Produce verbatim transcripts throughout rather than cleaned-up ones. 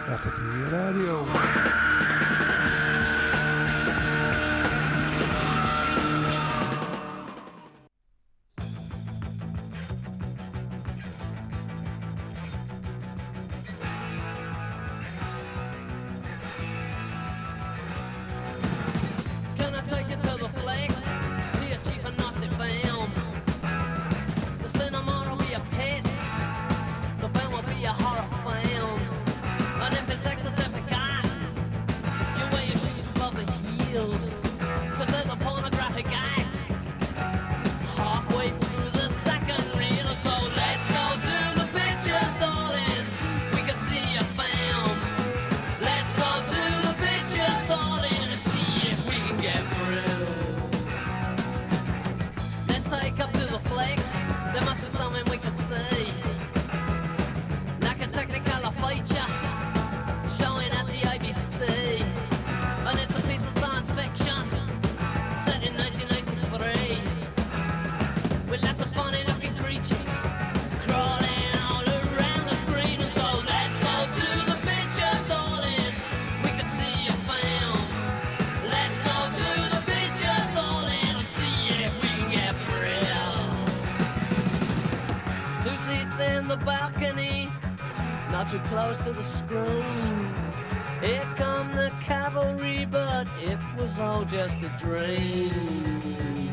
Ratatouille Radio. Too close to the screen. Here come the cavalry, but it was all just a dream.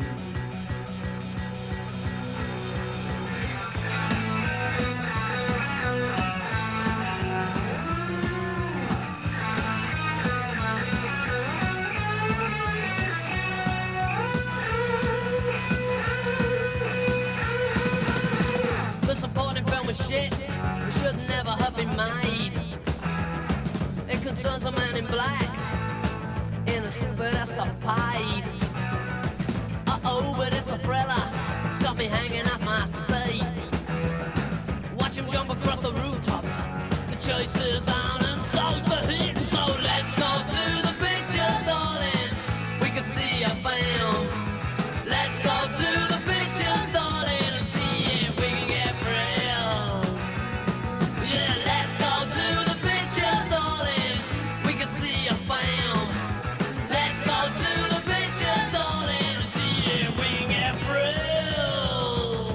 The supporting film was shit. It should never have been made. It concerns a man in black in a stupid escapade. Uh-oh, but it's a thriller. It's got me hanging up my seat. Watch him jump across the rooftops. The chase is on and so's the heat. So let's go to the picture darling. We can see a film. Let's go to the picture darling, and see if we can get real. Yeah, let's go to the picture darling. We can see a film. Let's go to the picture darling, and see if we can get real.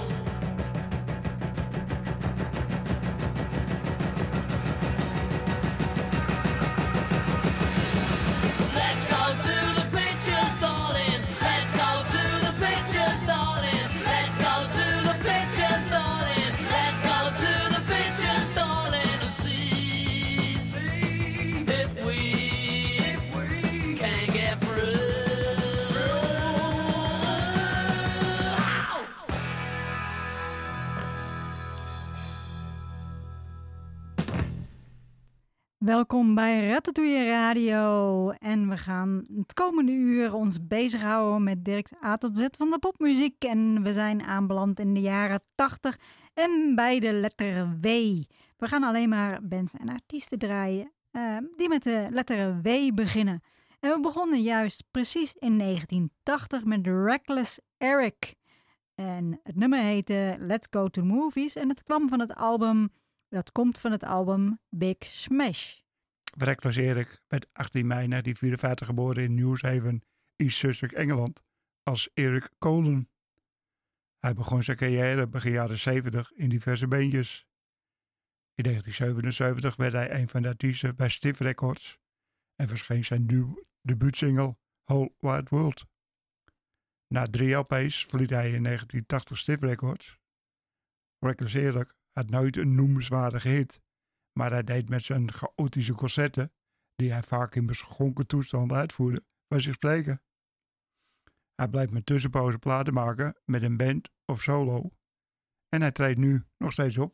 Let's go to the picture darling. Let's go to the picture darling. Let's go to the picture darling. Let's go to the picture darling, and see, see if we, if we can get through. Ow! Welkom bij Ratatouille Radio en we gaan het komende uur ons bezighouden met Dirk's A tot Z van de popmuziek en we zijn aanbeland in de jaren tachtig en bij de letter W. We gaan alleen maar bands en artiesten draaien uh, die met de letter W beginnen. En we begonnen juist precies in negentien tachtig met Reckless Eric. En het nummer heette Let's Go to the Movies en het kwam van het album, dat komt van het album Big Smash. Reckless Eric werd achttien mei negentien vierenveertig geboren in Newshaven, East Sussex, Engeland, als Eric Colden. Hij begon zijn carrière begin jaren zeventig in diverse bandjes. In negentien zevenenzeventig werd hij een van de artiesten bij Stiff Records en verscheen zijn du- debuutsingle Whole Wide World. Na drie L P's verliet hij in negentien tachtig Stiff Records. Reckless Eric had nooit een noemenswaardige hit, maar hij deed met zijn chaotische concerten, die hij vaak in beschonken toestand uitvoerde, van zich spreken. Hij blijft met tussenpozen platen maken met een band of solo en hij treedt nu nog steeds op.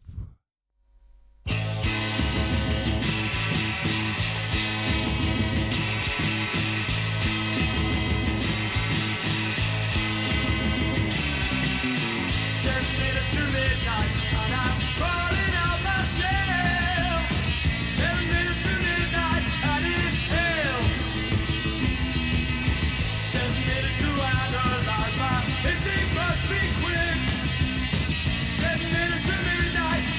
Must be quick. Seven minutes to midnight.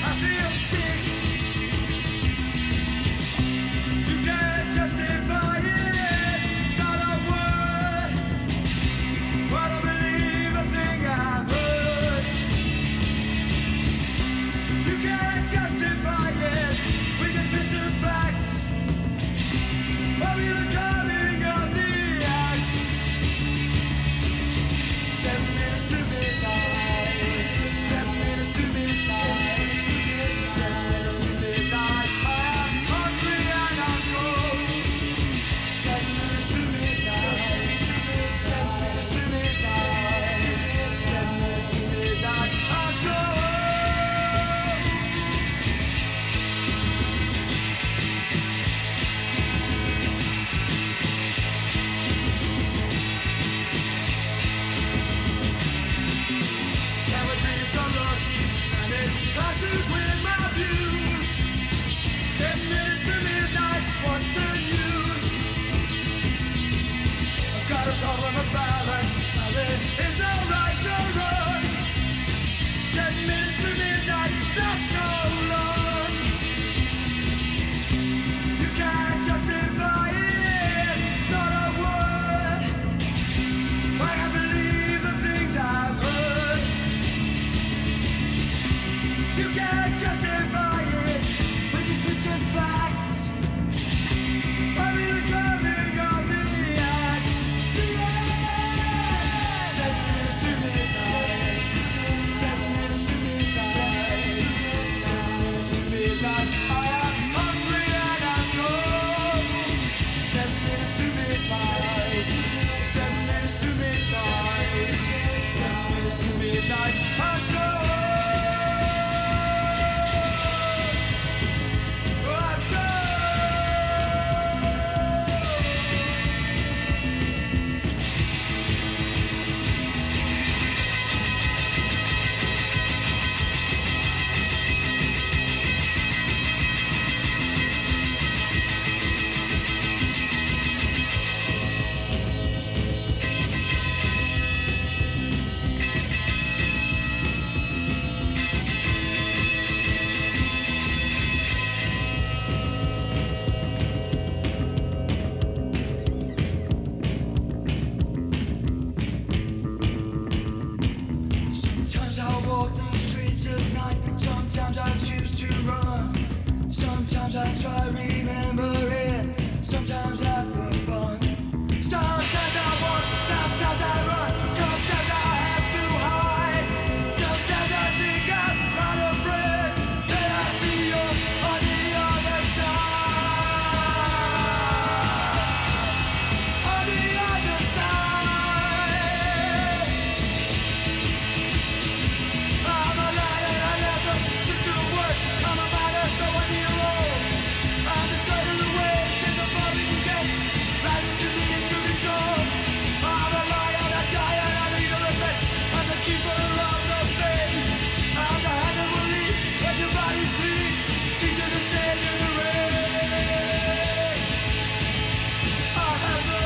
run. Sometimes I try remembering, sometimes I put fun. Sometimes I walk, sometimes I run, sometimes I have to hide. Sometimes I think I'm not afraid, then I see you on the other side. On the other side. I'm a liar, I never just do words. I'm a fighter, so I'm hero. I'm the son of the waves and the bubbling gates. Rises to the into control. I'm a lion, a giant, I'm the elephant. I'm the keeper of the faith. I'm the hand that will lead when your bodies bleed. Seas of the sand in the rain. I have the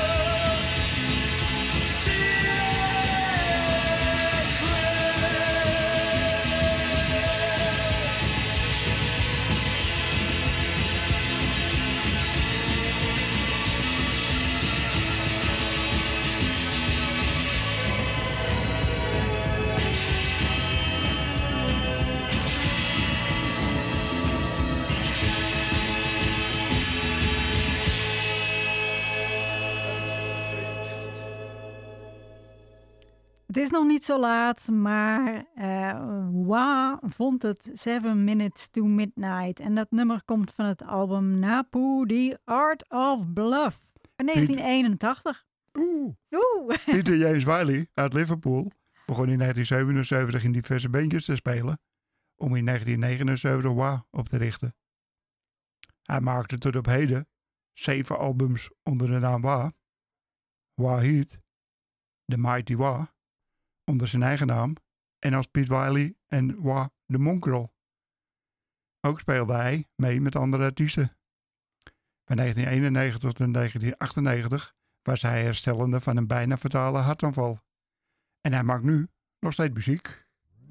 Het is nog niet zo laat, maar uh, Wah vond het Seven Minutes to Midnight. En dat nummer komt van het album Napu, The Art of Bluff. In negentien eenentachtig. Oeh. Oeh. Peter James Wiley uit Liverpool begon in negentien zevenenzeventig in diverse bandjes te spelen, om in negentien negenenzeventig Wah op te richten. Hij maakte tot op heden zeven albums onder de naam Wah. Wah Heat, The Mighty Wah, onder zijn eigen naam, en als Pete Wiley en Wah the Mongrel. Ook speelde hij mee met andere artiesten. Van negentien eenennegentig tot negentien achtennegentig was hij herstellende van een bijna fatale hartaanval. En hij maakt nu nog steeds muziek.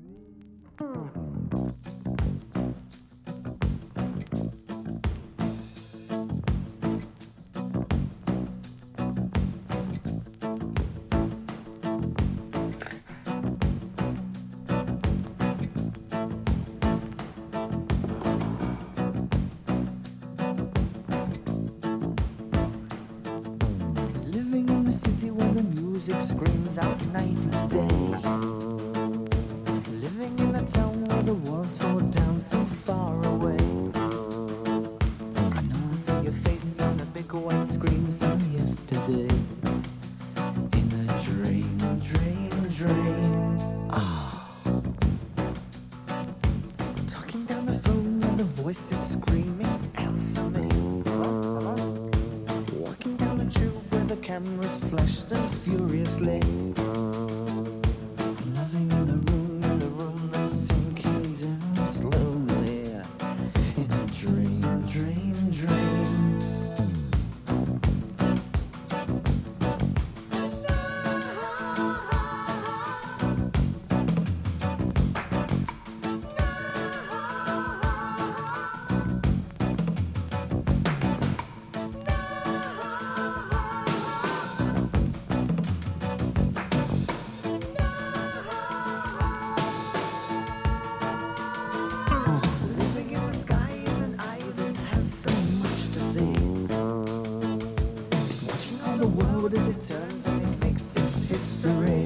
music screams out night and day. Living in a town where the walls fall down so far away. I know I saw your face on the big white screen some yesterday. In a dream, dream, dream. Ah. Talking down the phone and the voice is screaming, answer me. Walking down the tube where the cameras flash so furiously. Living in a room, in a room that's sinking down slowly. In a dream, dream, dream. Living in the sky is an eye that has so much to say. It's watching all the world as it turns and it makes its history.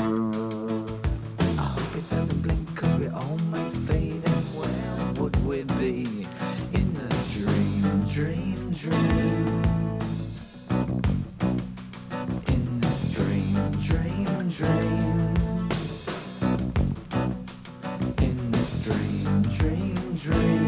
I hope it doesn't blink cause we all might fade, and where would we be? In a dream, dream, dream. In this dream, dream, dream. In this dream, dream, dream.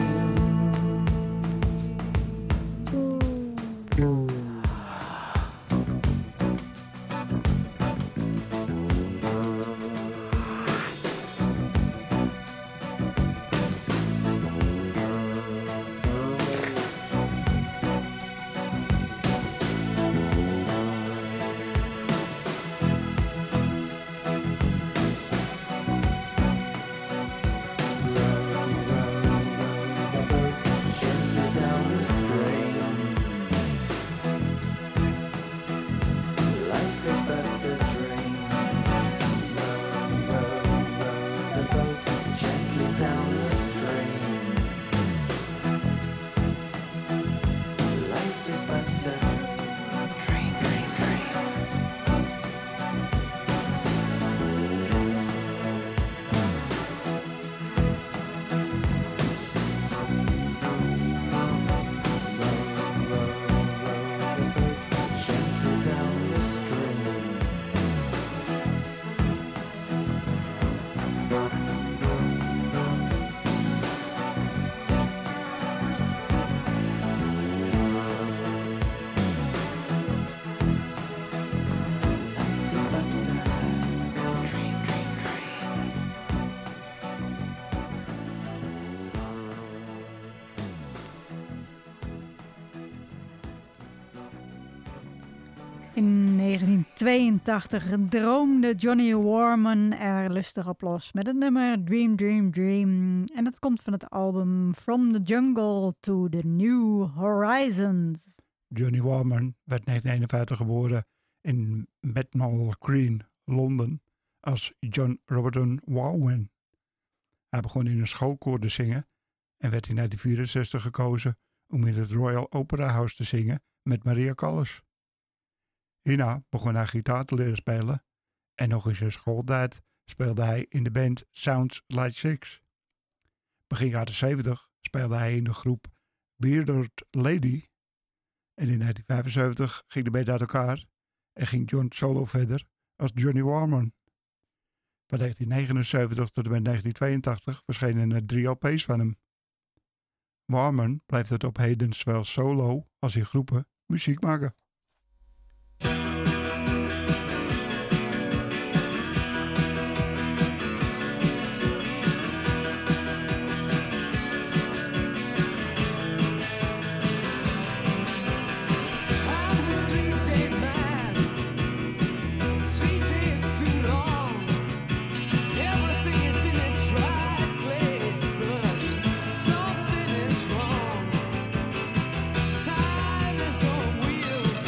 In negentien tweeëntachtig droomde Johnny Warman er lustig op los met het nummer Dream, Dream, Dream. En dat komt van het album From the Jungle to the New Horizons. Johnny Warman werd negentien eenenvijftig geboren in Bethnal Green, Londen, als John Robertson Warman. Hij begon in een schoolkoor te zingen en werd in negentien vierenzestig gekozen om in het Royal Opera House te zingen met Maria Callas. Hierna begon hij gitaar te leren spelen en nog in zijn schooltijd speelde hij in de band Sounds Like Six. Begin jaren zeventig speelde hij in de groep Bearded Lady en in negentien vijfenzeventig ging de band uit elkaar en ging John solo verder als Johnny Warman. Van negentien negenenzeventig tot en met negentien tweeëntachtig verschenen er drie L P's van hem. Warman blijft het op heden zowel solo als in groepen muziek maken. Time is on wheels.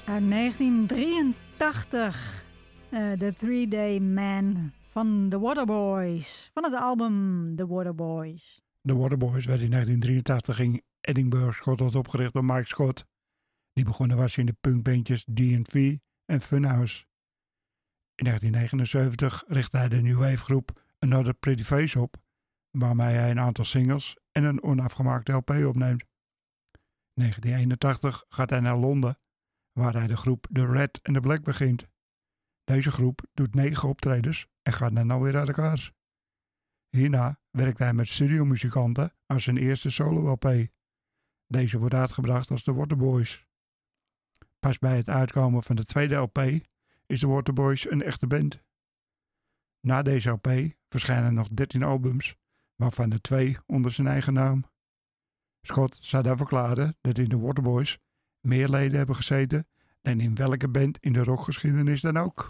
Uit negentien drieëntachtig. Uh, The Three Day Man van The Waterboys. Van het album The Waterboys. De Waterboys werd in negentien drieëntachtig in Edinburgh, Schotland opgericht door Mike Scott. Die begonnen was in de punkbandjes D and V en Funhouse. In negentien negenenzeventig richtte hij de New Wave groep Another Pretty Face op, waarmee hij een aantal singles en een onafgemaakte L P opneemt. In negentien eenentachtig gaat hij naar Londen, waar hij de groep The Red and the Black begint. Deze groep doet negen optredens en gaat dan alweer uit elkaar. Hierna werkt hij met studiomuzikanten aan zijn eerste solo-L P. Deze wordt uitgebracht als The Waterboys. Pas bij het uitkomen van de tweede L P is The Waterboys een echte band. Na deze L P verschijnen nog dertien albums, waarvan er twee onder zijn eigen naam. Scott zou daar verklaren dat in The Waterboys meer leden hebben gezeten dan in welke band in de rockgeschiedenis dan ook.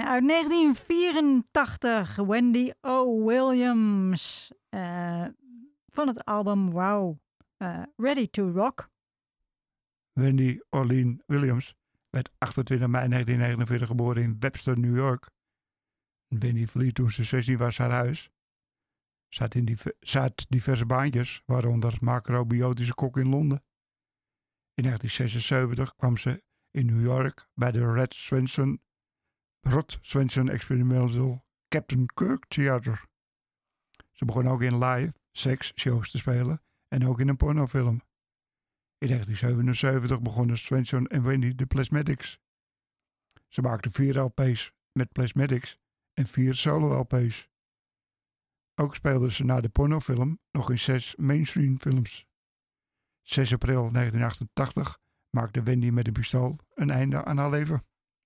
uit negentien vierentachtig, Wendy O. Williams. Uh, van het album Wow, uh, Ready to Rock. Wendy Orlean Williams werd achtentwintig mei negentien negenenveertig geboren in Webster, New York. Wendy verliet toen ze zestien was haar huis. Ze had, in diver- ze had diverse baantjes, waaronder macrobiotische kok in Londen. In negentien zesenzeventig kwam ze in New York bij de Red Swenson, Rod Swenson Experimental Captain Kirk Theater. Ze begon ook in live seks shows te spelen en ook in een pornofilm. In negentien zevenenzeventig begonnen Swenson en Wendy de Plasmatics. Ze maakten vier L P's met Plasmatics en vier solo L P's. Ook speelden ze na de pornofilm nog in zes mainstream films. zes april negentien achtentachtig maakte Wendy met een pistool een einde aan haar leven.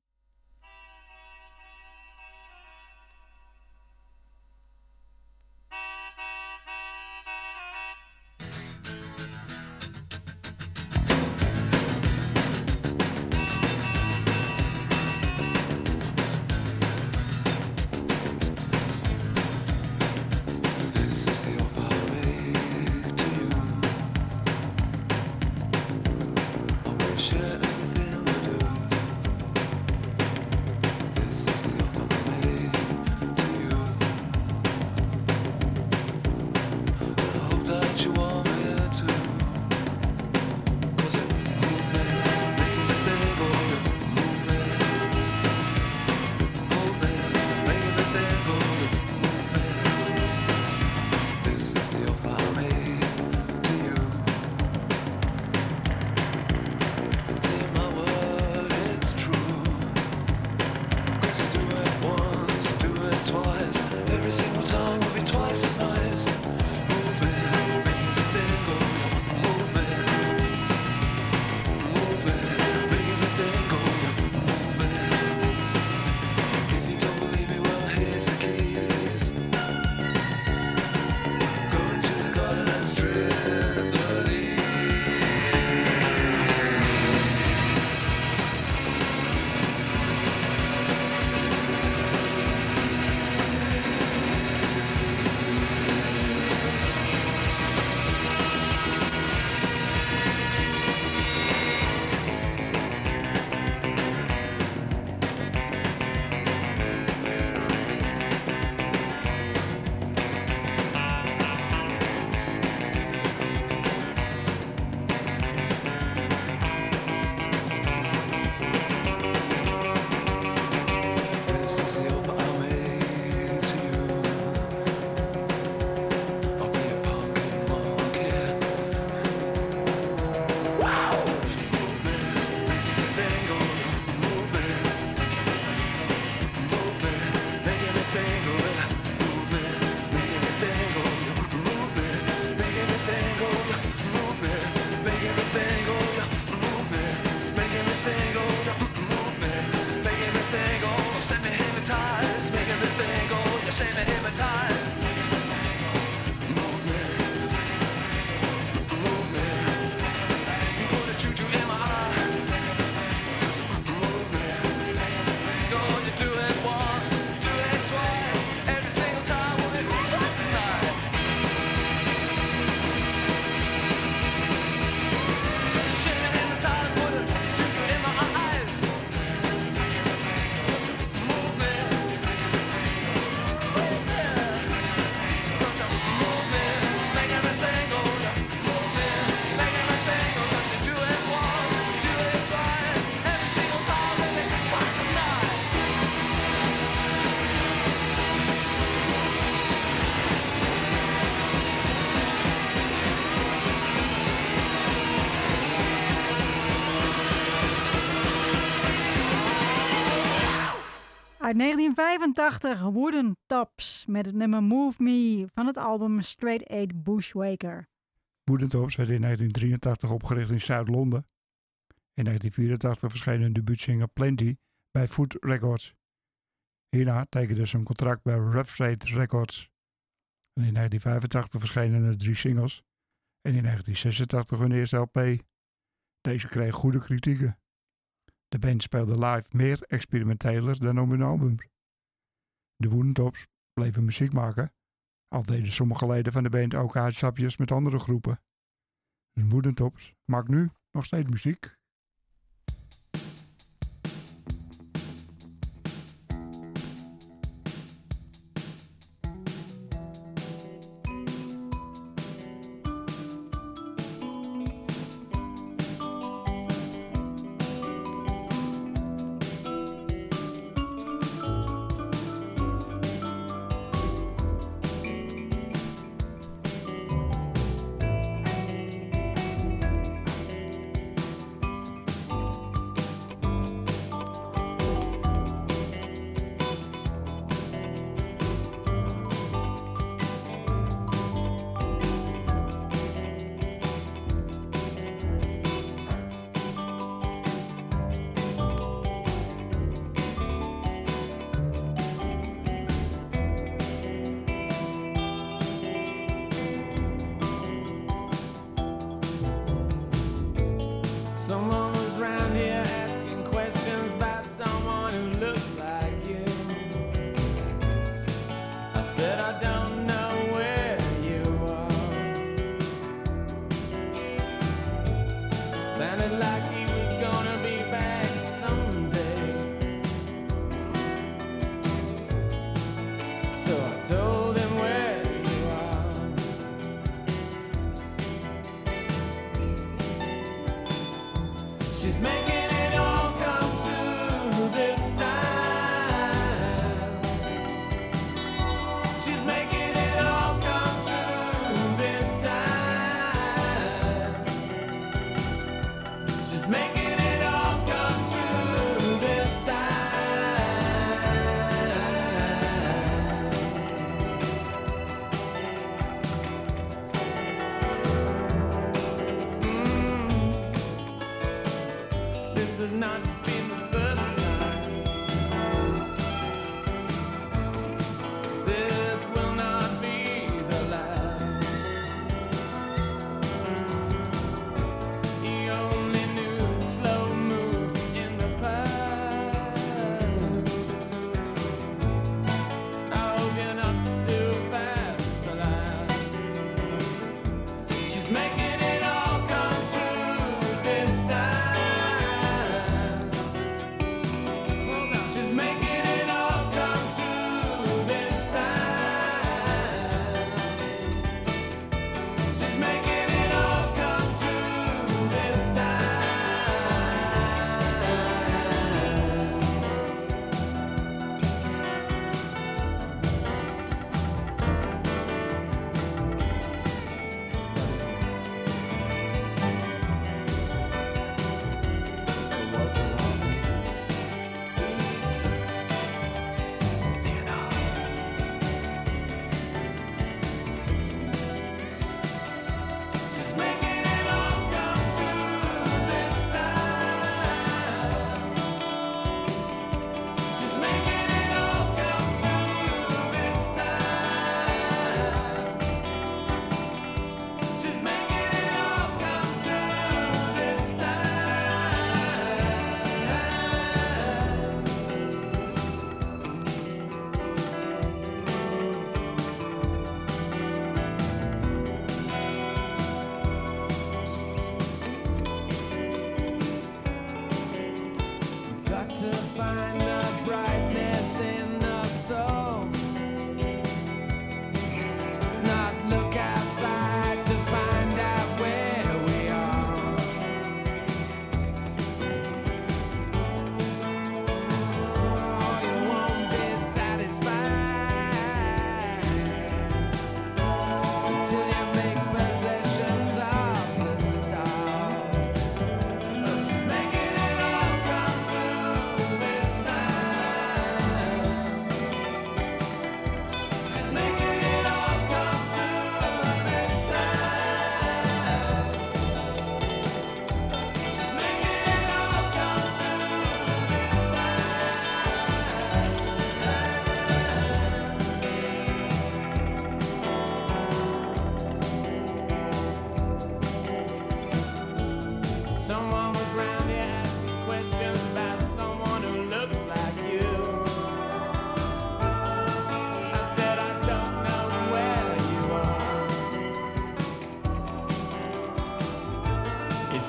Uit negentien vijfentachtig Wooden Tops met het nummer Move Me van het album Straight Eight Bushwaker. Wooden Tops werd in negentien drieëntachtig opgericht in Zuid-Londen. In negentien vierentachtig verscheen hun debuutsingle Plenty bij Foot Records. Hierna tekende ze een contract bij Rough Trade Records. En in negentien vijfentachtig verschenen er drie singles. En in negentien zesentachtig hun eerste L P. Deze kreeg goede kritieken. De band speelde live meer experimenteler dan op hun albums. De Woodentops bleven muziek maken, al deden sommige leden van de band ook uitstapjes met andere groepen. De Woodentops maakt nu nog steeds muziek.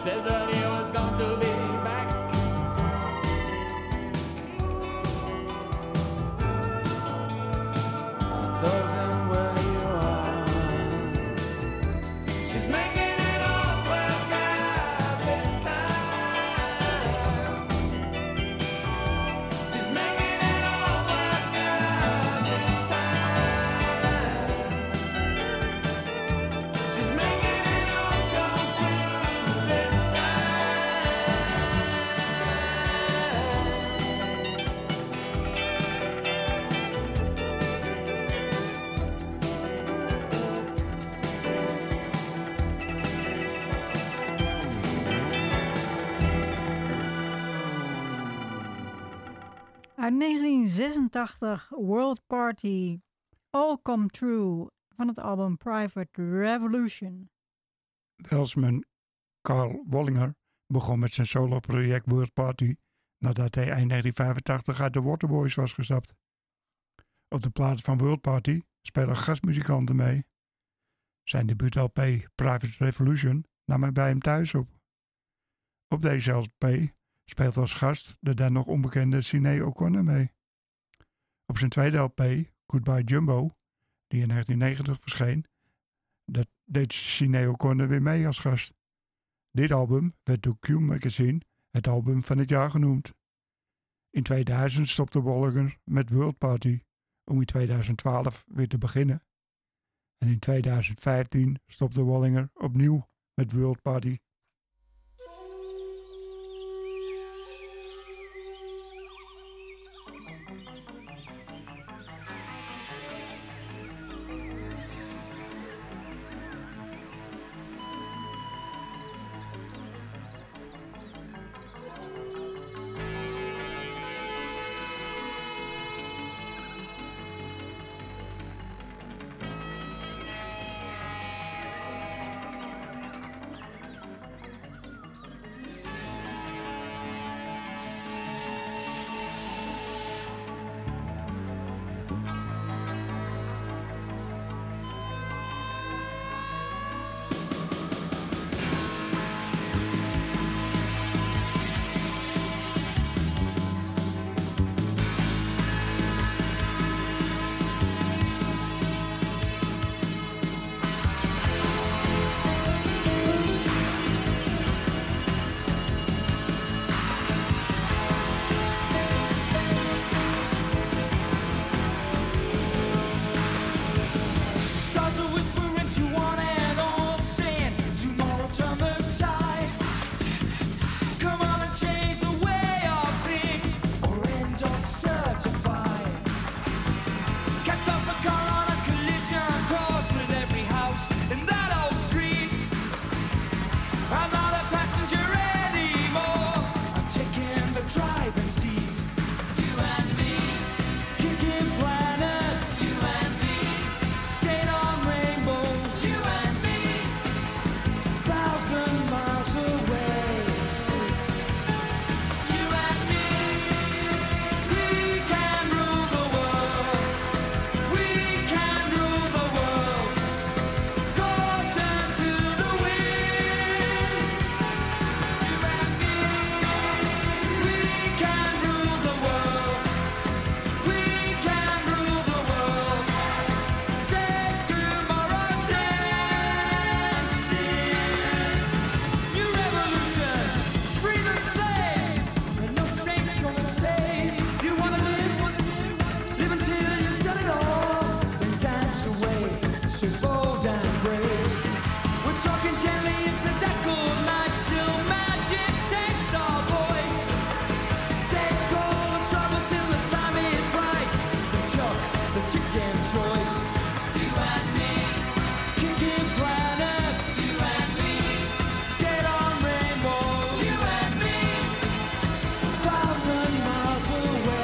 said that he was going to be back. I told him where you are. She's making it all work out this time. She's making it all work out this time. She's making it all come true this Uit negentien zesentachtig, World Party, All Come True, van het album Private Revolution. Welsman Carl Wallinger begon met zijn solo-project World Party nadat hij eind negentien vijfentachtig uit de Waterboys was gestapt. Op de plaat van World Party spelen gastmuzikanten mee. Zijn debuut-L P Private Revolution nam hij bij hem thuis op. Op deze L P speelt als gast de dan nog onbekende Sinead O'Connor mee. Op zijn tweede L P, Goodbye Jumbo, die in negentien negentig verscheen, dat deed Sinead O'Connor weer mee als gast. Dit album werd door Q Magazine het album van het jaar genoemd. In tweeduizend stopte Wallinger met World Party om in tweeduizend twaalf weer te beginnen. En in tweeduizend vijftien stopte Wallinger opnieuw met World Party.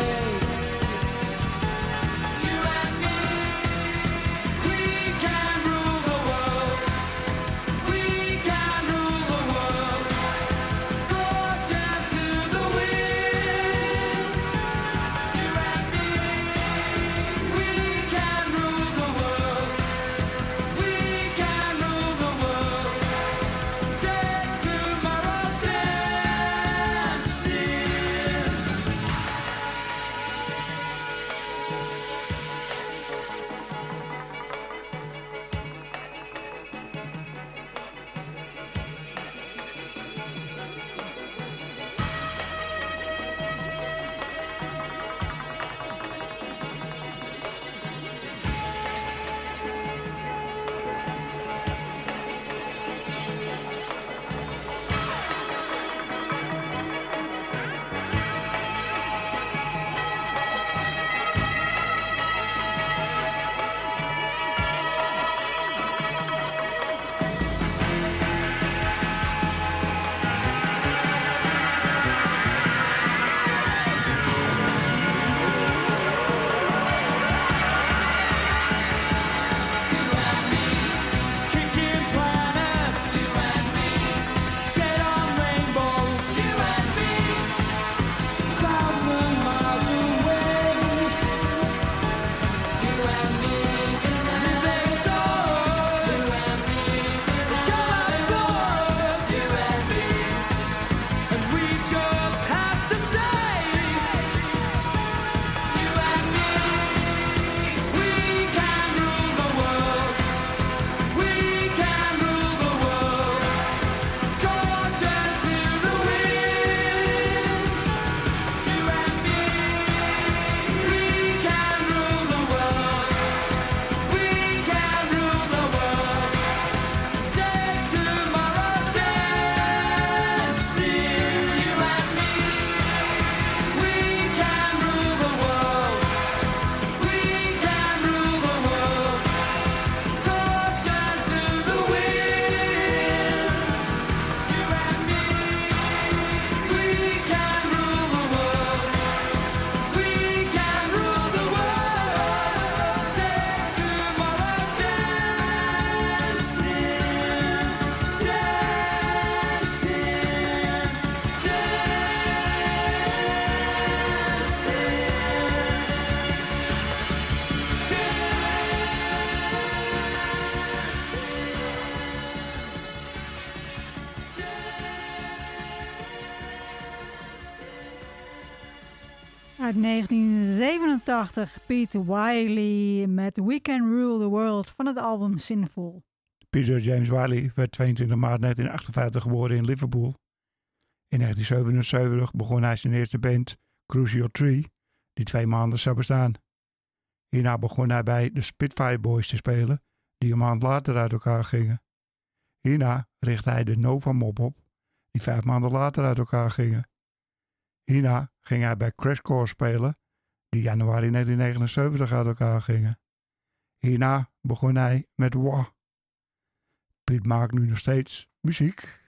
can Uit negentien zevenentachtig Pete Wiley met We Can Rule the World van het album Sinful. Peter James Wiley werd tweeëntwintig maart negentien achtenvijftig geboren in Liverpool. In negentien zevenenzeventig begon hij zijn eerste band Crucial Tree, die twee maanden zou bestaan. Hierna begon hij bij de Spitfire Boys te spelen, die een maand later uit elkaar gingen. Hierna richtte hij de Nova Mob op, die vijf maanden later uit elkaar gingen. Hierna ging hij bij Crash Course spelen, die januari negentien negenenzeventig uit elkaar gingen. Hierna begon hij met Wah. Piet maakt nu nog steeds muziek.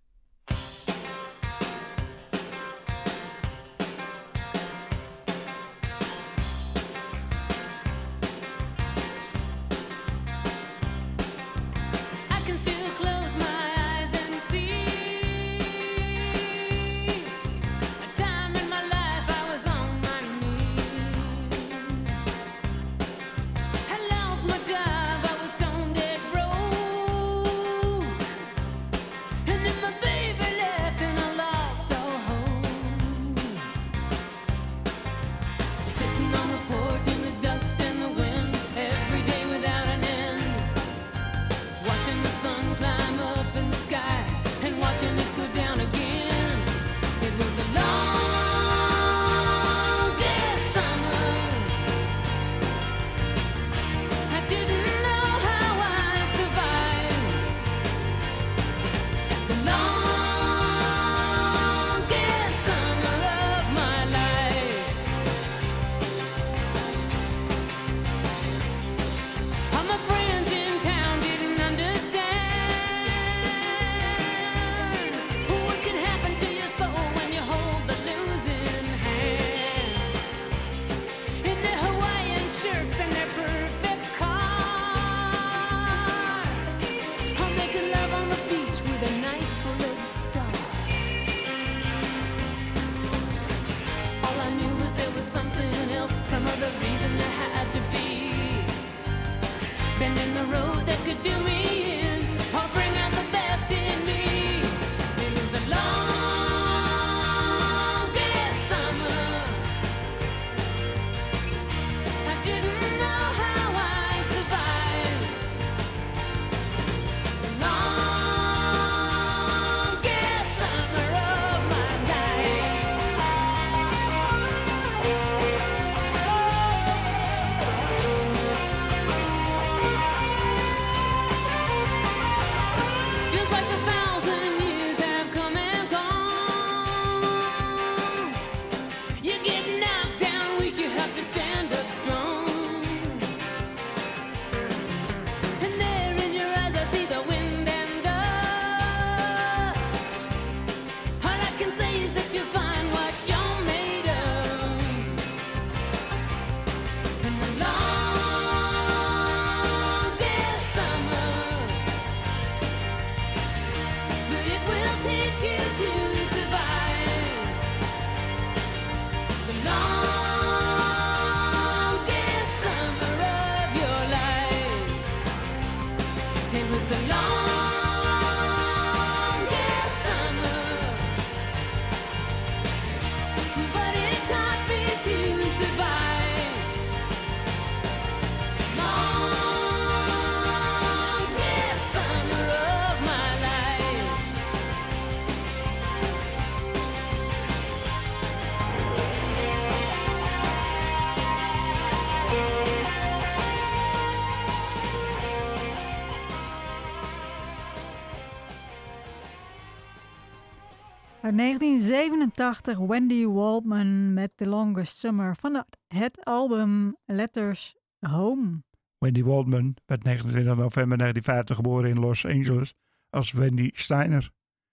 Uit negentien zevenentachtig Wendy Waldman met The Longest Summer van het album Letters Home. Wendy Waldman werd negenentwintig november negentien vijftig geboren in Los Angeles als Wendy Steiner.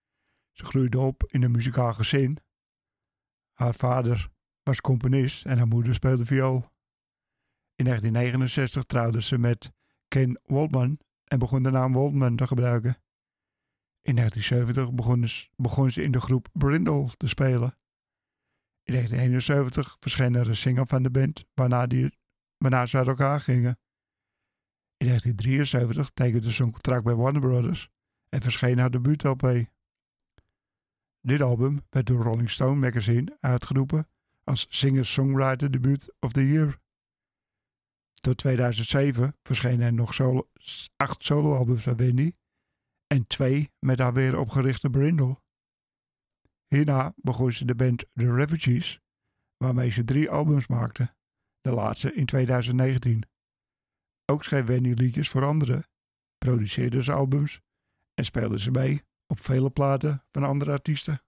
Ze groeide op in een muzikaal gezin. Haar vader was componist en haar moeder speelde viool. In negentien negenenzestig trouwde ze met Ken Waldman en begon de naam Waldman te gebruiken. In negentien zeventig begon ze, begon ze in de groep Brindle te spelen. In negentien eenenzeventig verscheen er een single van de band, waarna, die, waarna ze uit elkaar gingen. In negentien drieënzeventig tekende ze een contract bij Warner Brothers en verscheen haar debuut-L P. Dit album werd door Rolling Stone magazine uitgeroepen als Singer-Songwriter Debuut of the Year. Tot tweeduizend zeven verschenen er nog solo, acht soloalbums van Wendy en twee met haar weer opgerichte Brindle. Hierna begon ze de band The Refugees, waarmee ze drie albums maakte, de laatste in tweeduizend negentien. Ook schreef Wendy liedjes voor anderen, produceerde ze albums en speelde ze mee op vele platen van andere artiesten.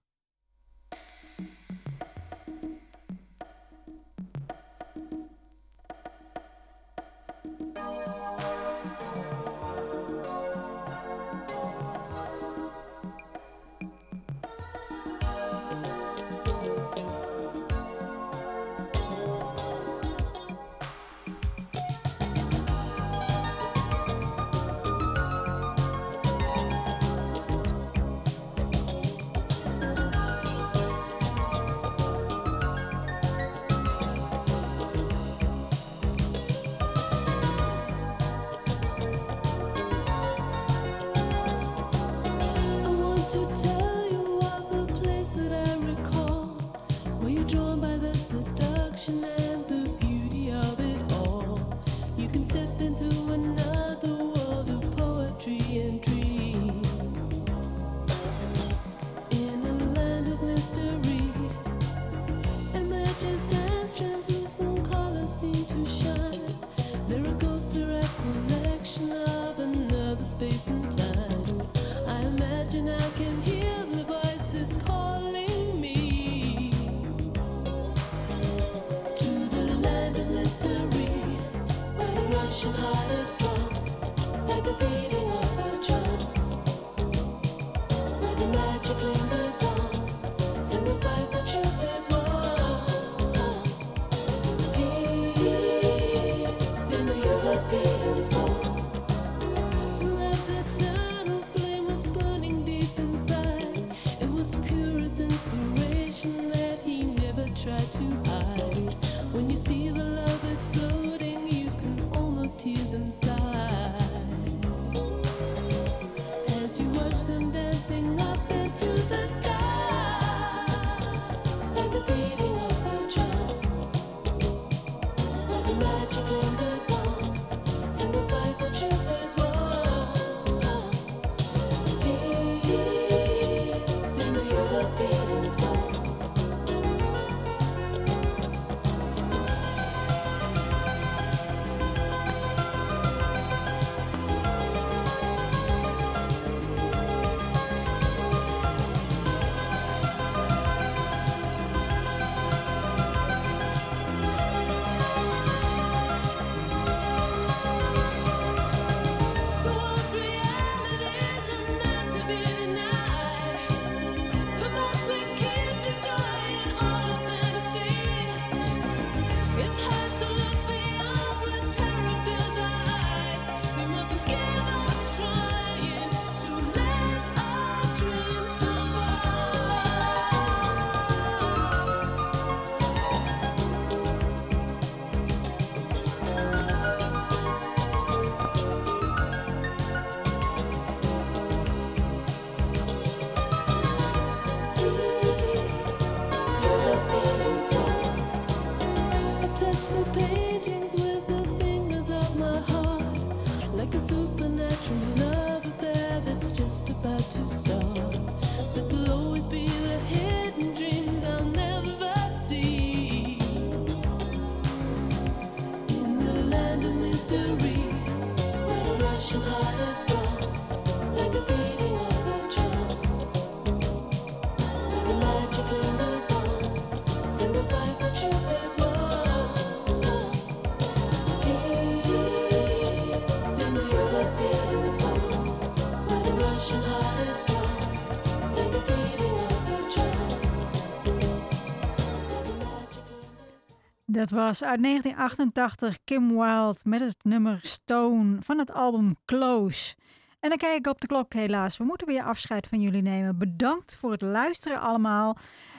Dat was uit negentien achtentachtig Kim Wilde met het nummer Stone van het album Close. En dan kijk ik op de klok helaas. We moeten weer afscheid van jullie nemen. Bedankt voor het luisteren allemaal.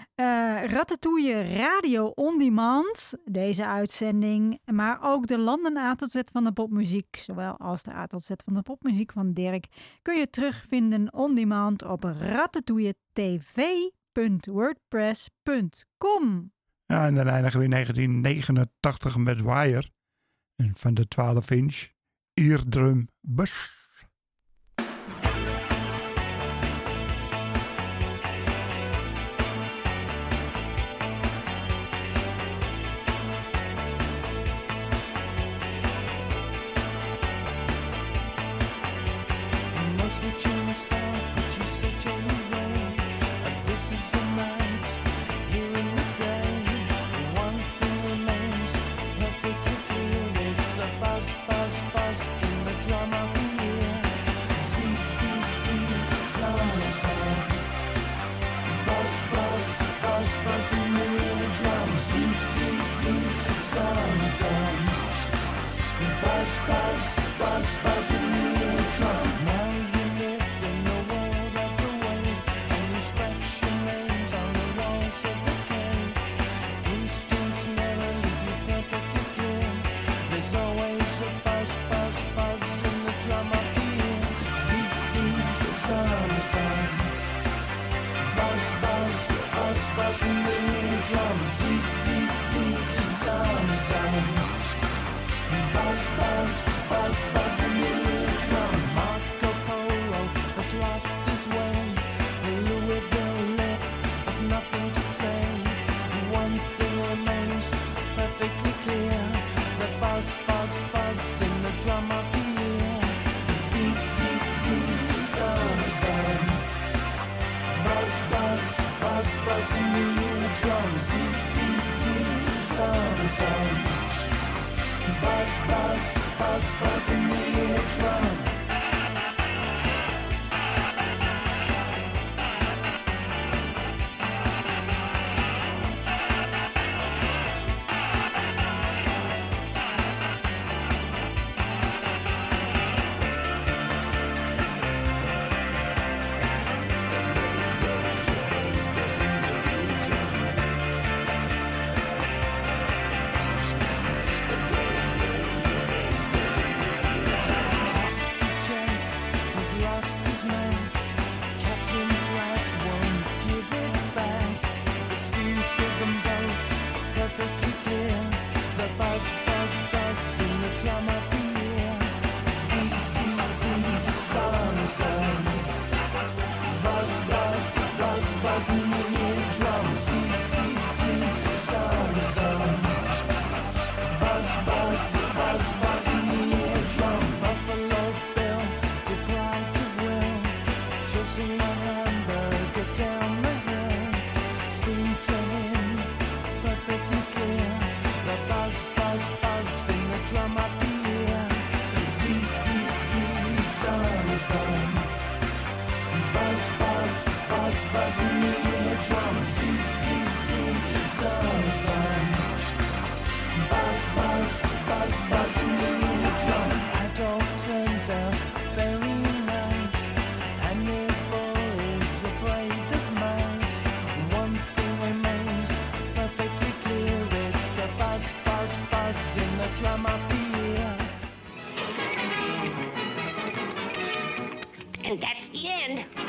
Uh, Ratatouille Radio On Demand, deze uitzending. Maar ook de landen A tot Z van de popmuziek, zowel als de A tot Z van de popmuziek van Dirk, kun je terugvinden on demand op ratatouilletv punt wordpress punt com. Ja, en dan eindigen we in negentien negenentachtig met Wire. En van de twaalf inch Eardrum Bus. And that's the end.